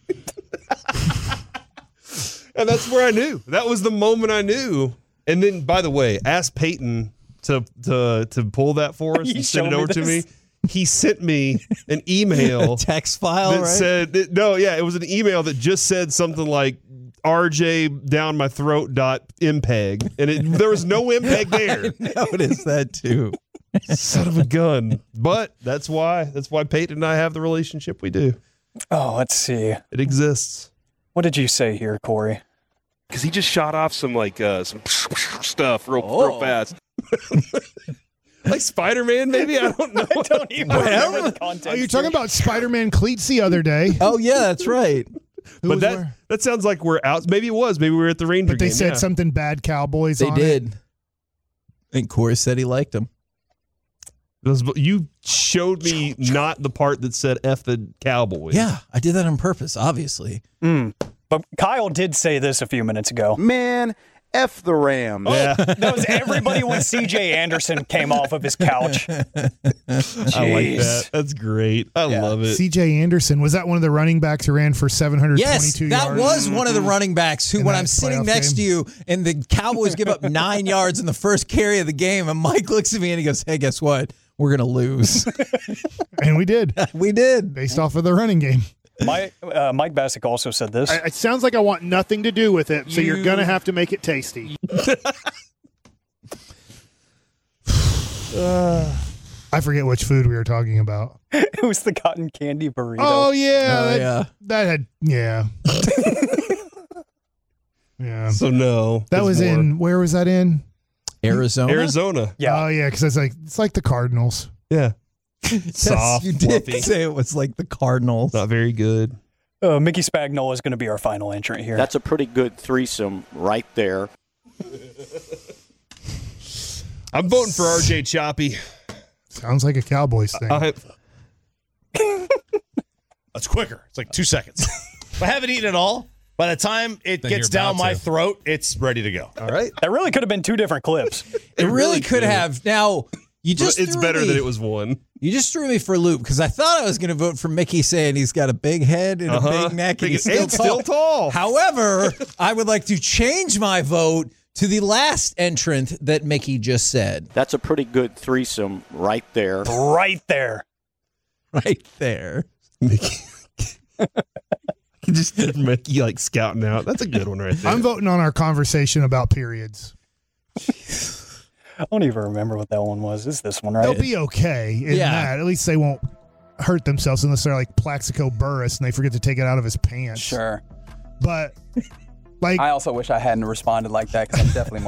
E: And that's where I knew. That was the moment I knew. And then, by the way, ask Peyton to to to pull that for us
L: You
E: and send it
L: showed me
E: over to me.
L: this?
E: He sent me an email
D: Text file,
E: that
D: right?
E: said that, no, yeah, it was an email that just said something like R J down my throat dot impeg, and it, there was no impeg there.
D: Notice that too.
E: Son of a gun. But that's why that's why Peyton and I have the relationship we do.
L: Oh, let's see.
E: It exists.
L: What did you say here, Corey?
Q: Because he just shot off some like uh, some stuff real
L: Oh.
Q: real fast.
E: Like Spider-Man, maybe? I don't know.
L: I don't even remember the context.
A: Oh, you're talking about Spider-Man cleats the other day.
D: Oh, yeah, that's right.
A: Who
E: But
A: was
E: that
A: where?
E: that sounds like we're out. Maybe it was. Maybe we were at the Ranger
A: But they
E: game.
A: said
E: yeah.
A: something bad Cowboys
D: They
A: on
D: did.
A: it.
D: And Corey said he liked him.
E: Those- You showed me not the part that said F the Cowboys.
D: Yeah, I did that on purpose, obviously.
L: Mm. But Kyle did say this a few minutes ago.
F: Man, F the Rams.
E: Yeah.
L: That was everybody when C J Anderson came off of his couch.
E: I like that. That's great. I
L: Yeah.
E: love it.
A: C J Anderson, was that one of the running backs who ran for seven hundred twenty-two
D: Yes, that
A: yards?
D: was one of the running backs who,
A: In
D: when
A: that
D: I'm sitting
A: playoff
D: next
A: game.
D: to you and the Cowboys give up nine yards in the first carry of the game, and Mike looks at me and he goes, hey, guess what? We're going to lose.
A: And we did,
D: We did.
A: based off of the running game.
L: My, uh, Mike Bassick also said this.
A: I, it sounds like I want nothing to do with it, so you... you're going to have to make it tasty. uh, I forget which food we were talking about.
L: It was the cotton candy burrito.
A: Oh, yeah.
D: Oh,
A: that,
D: yeah.
A: That had, yeah. yeah.
E: So, no.
A: That was more. in, where was that in?
D: Arizona?
E: Arizona.
L: Yeah.
A: Oh, yeah, because it's like, it's like the Cardinals.
E: Yeah.
D: Yes,
E: Soft,
D: you did
E: fluffy.
D: say it was like the Cardinals.
E: Not very good.
L: Uh, Mickey Spagnola is going to be our final entrant here.
M: That's a pretty good threesome right there.
E: I'm voting for R J Choppy.
A: Sounds like a Cowboys thing.
E: I,
O: That's quicker. It's like two seconds. If I haven't eaten it all, by the time it
P: Then
O: gets
P: you're
O: down
P: about
O: my
P: to.
O: throat, it's ready to go.
E: all right.
L: That really could have been two different clips.
D: It really,
E: really
D: could
E: could.
D: have. Now, you just
E: It's
D: threw
E: better
D: me,
E: that it was one.
D: You just threw me for a loop because I thought I was going to vote for Mickey saying he's got a big head and
E: Uh-huh.
D: a big neck and
E: Big-
D: he's still,
E: and
D: tall.
E: still tall.
D: However, I would like to change my vote to the last entrant that Mickey just said.
M: That's a pretty good threesome right there.
L: Right there.
D: Right there.
E: Mickey. You just did Mickey like scouting out. That's a good one right there.
A: I'm voting on our conversation about periods.
L: I don't even remember what that one was. It's this one, right?
A: They'll be okay in
D: Yeah.
A: that. At least they won't hurt themselves unless they're like Plaxico Burress and they forget to take it out of his pants.
N: Sure.
A: But, like,
N: I also wish I hadn't responded like that because I'm definitely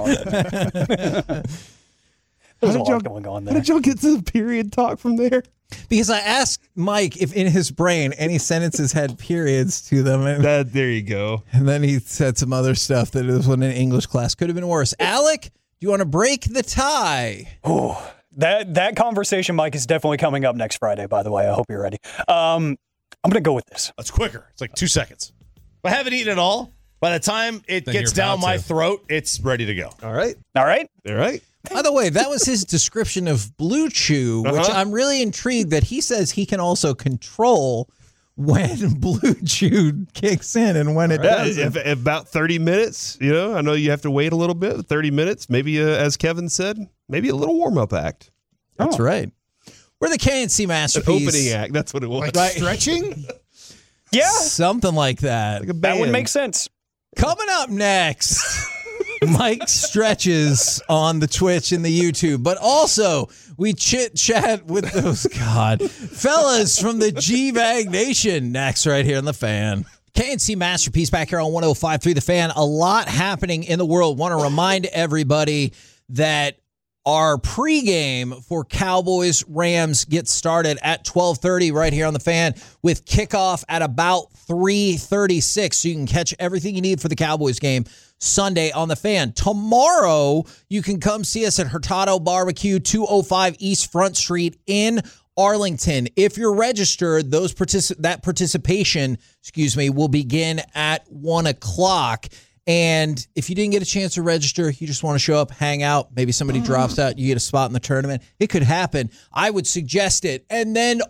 N: more.
L: There's a
E: How did y'all-
L: lot going on
E: How
L: there.
E: did y'all get to the period talk from there?
D: Because I asked Mike if in his brain any sentences had periods to them. And,
E: That, there you go.
D: and then he said some other stuff that it was in an English class. Could have been worse. Alec, do you want to break the tie?
L: Oh, that that conversation, Mike, is definitely coming up next Friday, by the way. I hope you're ready. Um, I'm going to go with this.
O: That's quicker. It's like two seconds. If I haven't eaten it all, by the time it
P: Then
O: gets
P: you're
O: down
P: about
O: my
P: to.
O: throat, it's ready to go.
E: All right.
L: All right?
E: All right.
D: By the way, that was his description of Blue Chew, which
E: Uh-huh.
D: I'm really intrigued that he says he can also control when Blue Chew kicks in and when it
E: Yeah,
D: doesn't.
E: if, if about thirty minutes, you know, I know you have to wait a little bit, thirty minutes, maybe uh, as Kevin said, maybe a little warm-up act.
D: That's right. We're the K N C
E: An
D: Masterpiece.
E: opening act, that's what it was.
A: like
D: Right.
A: stretching?
L: Yeah,
D: Something like that.
E: Like a
L: that would
E: band.
L: make sense.
D: Coming up next, Mike stretches on the Twitch and the YouTube, but also we chit chat with those God fellas from the G-Bag Nation next right here on The Fan. K N C Masterpiece back here on one oh five point three The Fan. A lot happening in the world. Want to remind everybody that our pregame for Cowboys Rams gets started at twelve thirty right here on The Fan with kickoff at about three thirty-six. So you can catch everything you need for the Cowboys game Sunday on The Fan. Tomorrow, you can come see us at Hurtado Barbecue, two oh five East Front Street in Arlington. If you're registered, those partici- that participation, excuse me, will begin at one o'clock. And if you didn't get a chance to register, you just want to show up, hang out, maybe somebody drops out, you get a spot in the tournament. It could happen. I would suggest it. And then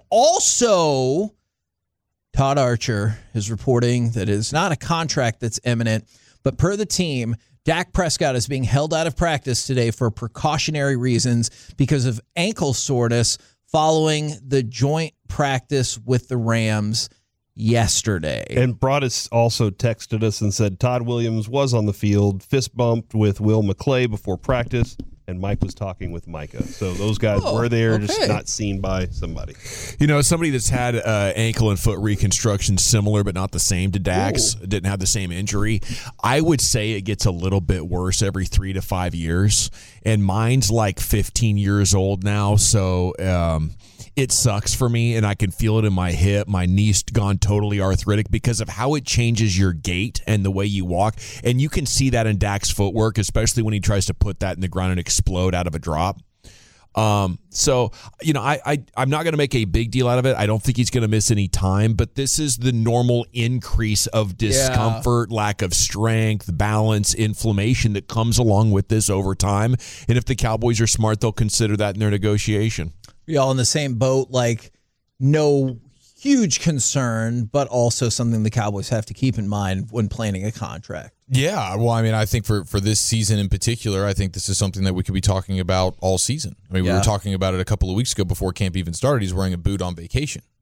D: also, Todd Archer is reporting that it is not a contract that's imminent, but per the team, Dak Prescott is being held out of practice today for precautionary reasons because of ankle soreness following the joint practice with the Rams yesterday.
E: And Broadus also texted us and said Todd Williams was on the field, fist bumped with Will McClay before practice, and Mike was talking with Micah. So those guys
D: Oh,
E: were there,
D: okay.
E: just not seen by somebody.
P: You know, somebody that's had uh, ankle and foot reconstruction similar but not the same to Dak's,
E: Ooh.
P: didn't have the same injury. I would say it gets a little bit worse every three to five years. And mine's like fifteen years old now, so um, it sucks for me, and I can feel it in my hip. My knee's gone totally arthritic because of how it changes your gait and the way you walk. And you can see that in Dak's footwork, especially when he tries to put that in the ground and explode out of a drop. Um, so, you know, I, I, I'm not going to make a big deal out of it. I don't think he's going to miss any time, but this is the normal increase of discomfort, yeah. lack of strength, balance, inflammation that comes along with this over time. And if the Cowboys are smart, they'll consider that in their negotiation.
D: We all in the same boat, like no huge concern, but also something the Cowboys have to keep in mind when planning a contract.
R: Yeah, well, I mean, I think for, for this season in particular, I think this is something that we could be talking about all season. I mean, yeah. we were talking about it a couple of weeks ago before camp even started. He's wearing a boot on vacation.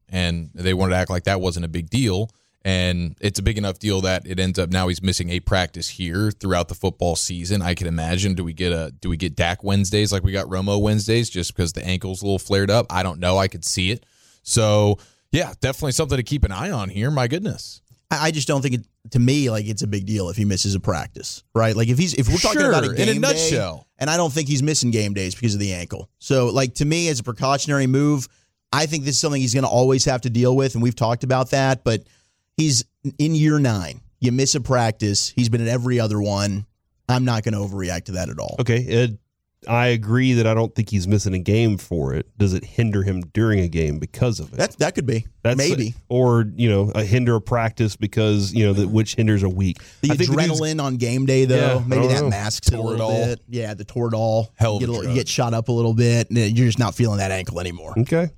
R: and they wanted to act like that wasn't a big deal. And it's a big enough deal that it ends up now he's missing a practice here throughout the football season. I can imagine. Do we get a do we get Dak Wednesdays like we got Romo Wednesdays just because the ankle's a little flared up? I don't know. I could see it. So yeah, definitely something to keep an eye on here. My goodness.
S: I just don't think it, to me, like it's a big deal if he misses a practice, right? Like if he's if we're talking
R: Sure,
S: about a game
R: in a
S: day,
R: nutshell.
S: and I don't think he's missing game days because of the ankle. So like to me, as a precautionary move, I think this is something he's going to always have to deal with, and we've talked about that. But he's in year nine. You miss a practice. He's been at every other one. I'm not going to overreact to that at all.
E: Okay, Ed, I agree that I don't think he's missing a game for it. Does it hinder him during a game because of it?
S: That that could be.
E: That's
S: Maybe.
E: Or, you know, a hinder a practice because, you know, that which hinders a week.
S: The
E: I think
S: adrenaline on game day, though,
E: Yeah,
S: maybe
E: I don't
S: that
E: know.
S: masks it a little
R: Toradol.
S: bit. Yeah, the Toradol.
R: Hell of
S: you
R: a
S: get, a little-
R: drug.
S: you get shot up a little bit, and then you're just not feeling that ankle anymore.
E: Okay.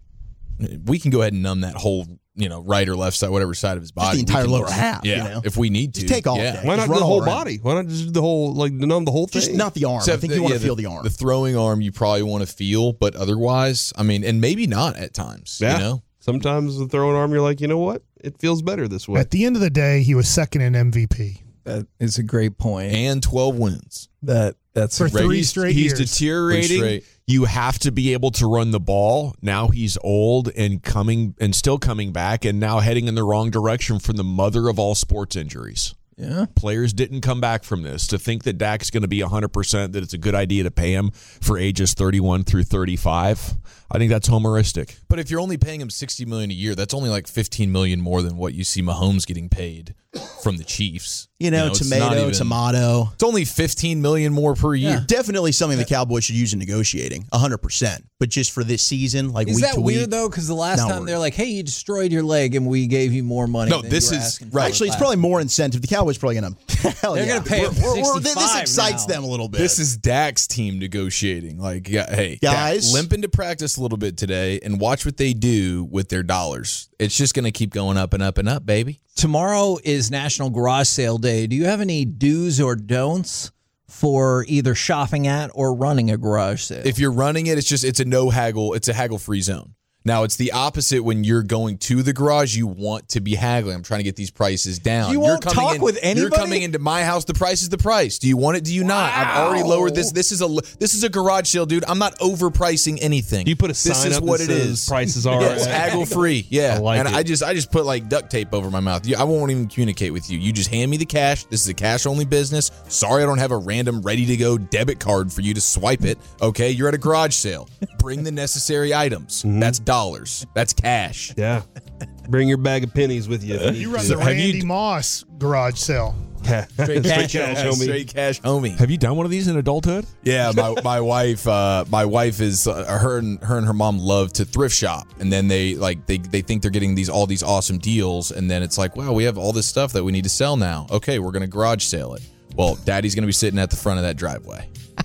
R: We can go ahead and numb that whole, you know, right or left side, whatever side of his body.
S: the entire
R: We can-
S: lower half,
R: Yeah,
S: you know?
R: if we need to.
S: Just take all
R: yeah.
S: day.
E: Why
S: Just
E: not
S: run
E: the
S: all
E: whole
S: around.
E: body? Why not just do the whole, like, numb the whole thing?
S: Just not the arm. I
R: Except
S: think
R: the-
S: you want
R: yeah,
S: to feel the arm.
R: The throwing arm you probably want to feel, but otherwise, I mean, and maybe not at times.
E: Yeah.
R: You know,
E: Sometimes the throwing arm, you're like, you know what? It feels better this way.
A: At the end of the day, he was second in M V P.
L: That is a great point.
R: and twelve wins.
L: That that's
A: For three
P: he's,
A: straight
P: he's
A: years.
R: Three
P: deteriorating.
R: straight.
P: You have to be able to run the ball. Now he's old and coming and still coming back and now heading in the wrong direction from the mother of all sports injuries.
L: yeah.
P: Players didn't come back from this. To think that Dak's going to be one hundred percent, that it's a good idea to pay him for ages thirty-one through thirty-five, I think that's homeristic.
R: But if you're only paying him sixty million dollars a year, that's only like fifteen million dollars more than what you see Mahomes getting paid from the Chiefs.
S: You know,
R: it's not
S: tomato,
R: even-
S: tomato.
R: It's only fifteen million dollars more per year.
S: Definitely something the Cowboys should use in negotiating, one hundred percent. But just for this season, like
L: Is
S: week
L: that
S: to week.
L: weird though? Because the last
S: not
L: time
S: worried.
L: they're like, "Hey, you destroyed your leg, and we gave you more money."
R: No,
L: than
R: this
L: you were
R: is-
L: asking for
S: Right. Actually, it's
L: last
S: probably
L: time."
S: more incentive. The Cowboys probably going to. Hell
L: They're
S: yeah.
L: gonna pay him
S: We're- we're- we're- This
L: sixty-five
S: excites
L: now.
S: them a little bit.
R: This is Dak's team negotiating. Like, yeah, hey,
S: Guys.
R: Dak, limp into practice a little bit today and watch what they do with their dollars. It's just going to keep going up and up and up, baby.
L: Tomorrow is National Garage Sale Day. Do you have any do's or don'ts for either shopping at or running a garage sale?
R: If you're running it, it's just it's a no haggle. It's a haggle free zone. Now it's the opposite when you're going to the garage. You want to be haggling. I'm trying to get these prices down.
L: You
R: you're
L: won't
R: coming
L: talk
R: in,
L: with anybody?
R: You're coming into my house. The price is the price. Do you want it? Do you not? I've already lowered this. This is a this is a garage sale, dude. I'm not overpricing anything.
E: You put a
R: This
E: sign
R: is
E: up
R: what
E: that
R: it
E: says
R: is.
E: prices are
R: Yes,
E: at-
R: haggle free. Yeah,
E: I like
R: and
E: it.
R: I just I just put like duct tape over my mouth. You- I won't even communicate with you. You just hand me the cash. This is a cash only business. Sorry, I don't have a random ready to go debit card for you to swipe it. Okay, you're at a garage sale. Bring the necessary items.
E: Mm-hmm.
R: That's dollars. That's cash.
E: Yeah. Bring your bag of pennies with you.
A: You run the Randy Moss garage sale.
E: Yeah.
R: Straight cash,
E: cash, homie.
R: Straight cash, homie.
P: Have you done one of these in adulthood?
R: Yeah, my, my wife, uh, my wife is uh, her and her and her mom love to thrift shop, and then they like they they think they're getting these all these awesome deals, and then it's like, wow, we have all this stuff that we need to sell now. Okay, we're gonna garage sale it. Well, Daddy's gonna be sitting at the front of that driveway.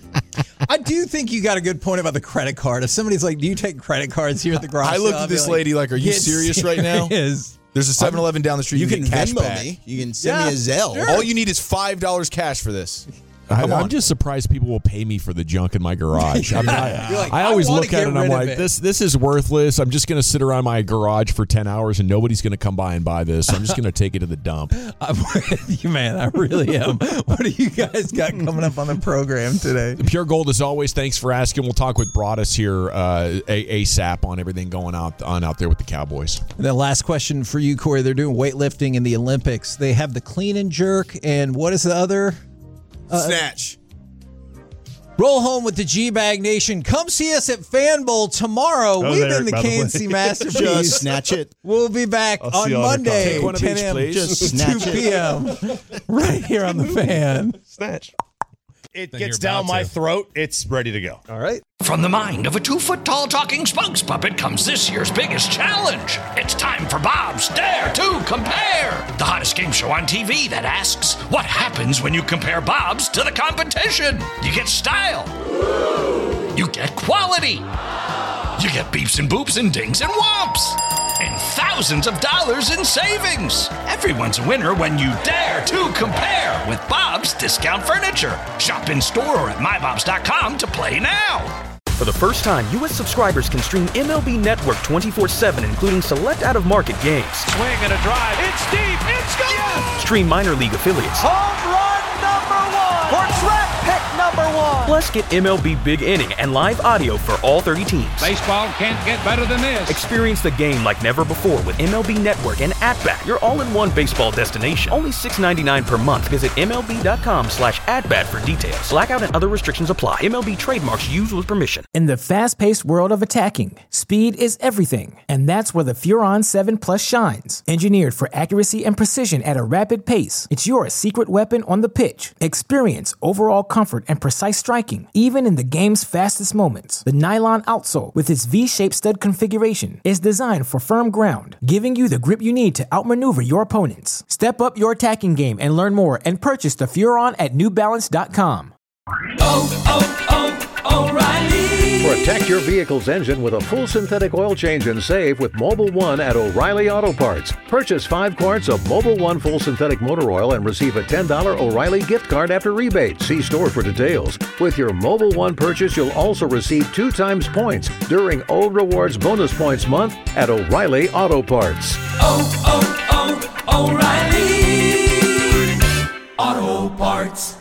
L: I do think you got a good point about the credit card. If somebody's like, "Do you take credit cards here at the garage?"
R: I looked
L: sale?"
R: at
L: I'd be
R: this lady like, "Are you
L: "Get
R: serious right now?"
L: serious."
R: There's a seven eleven down the street.
S: You
R: You,
S: can
R: can get cash
S: Venmo
R: back.
S: me. You can send
L: Yeah,
S: me a Zelle.
L: sure.
R: All you need is five dollars cash for this.
P: I,
R: Come
P: I'm
R: on.
P: just surprised people will pay me for the junk in my garage. I, mean, I,
L: You're like,
P: I
L: I
P: always
L: wanna
P: look at
L: get
P: it and I'm
L: rid of
P: like,
L: it.
P: this this is worthless. I'm just going to sit around my garage for ten hours and nobody's going to come by and buy this. So I'm just going to take it to the dump.
L: I'm with you, man. I really am. What do you guys got coming up on the program today?
P: Pure Gold, as always, thanks for asking. We'll talk with Broadus here uh, ASAP on everything going out on out there with the Cowboys.
L: And then last question for you, Corey. They're doing weightlifting in the Olympics. They have the clean and jerk, and what is the other? Uh,
R: Snatch.
L: Roll home with the G-Bag Nation. Come see us at Fan Bowl tomorrow.
E: Oh,
L: We've
E: there,
L: been the
E: by the
L: K
E: way.
L: N C Masterpiece.
S: Just snatch it.
L: We'll be back
E: I'll see
L: on
E: you on the
L: Monday,
P: Take one of
L: ten
P: each,
L: a.m.
P: please.
S: Just
L: two
S: snatch it.
L: p.m. right here on the Fan.
E: Snatch.
O: It
R: Then
O: gets
R: you're
O: down
R: about
O: my
R: to.
O: throat. It's ready to go.
E: All right.
C: From the mind of a two-foot-tall talking spokes puppet comes this year's biggest challenge. It's time for Bob's Dare to Compare, the hottest game show on T V that asks, what happens when you compare Bob's to the competition? You get style. You get quality. You get beeps and boops and dings and whomps. And thousands of dollars in savings. Everyone's a winner when you dare to compare with Bob's Discount Furniture. Shop in store or at my bobs dot com to play now.
G: For the first time, U S subscribers can stream M L B Network twenty-four seven, including select out-of-market games.
H: Swing and a drive. It's deep. It's gone. Yes.
G: Stream minor league affiliates.
H: Home run number one. For draft pick number one.
G: Plus, get M L B Big Inning and live audio for all thirty teams.
T: Baseball can't get better than this.
G: Experience the game like never before with M L B Network and At-Bat, your all-in-one baseball destination. Only six dollars and ninety-nine cents per month. Visit MLB.com slash at-bat for details. Blackout and other restrictions apply. M L B trademarks used with permission.
U: In the fast-paced world of attacking, speed is everything. And that's where the Furon seven Plus shines. Engineered for accuracy and precision at a rapid pace, it's your secret weapon on the pitch. Experience overall comfort and precise striking, even in the game's fastest moments. The nylon outsole, with its V-shaped stud configuration, is designed for firm ground, giving you the grip you need to outmaneuver your opponents. Step up your attacking game and learn more and purchase the Furon at New Balance dot com.
V: Oh, oh, oh, O'Reilly!
W: Protect your vehicle's engine with a full synthetic oil change and save with Mobil one at O'Reilly Auto Parts. Purchase five quarts of Mobil one full synthetic motor oil and receive a ten dollars O'Reilly gift card after rebate. See store for details. With your Mobil one purchase, you'll also receive two times points during O Rewards Bonus Points Month at O'Reilly Auto Parts.
V: Oh, oh, oh, O'Reilly Auto Parts.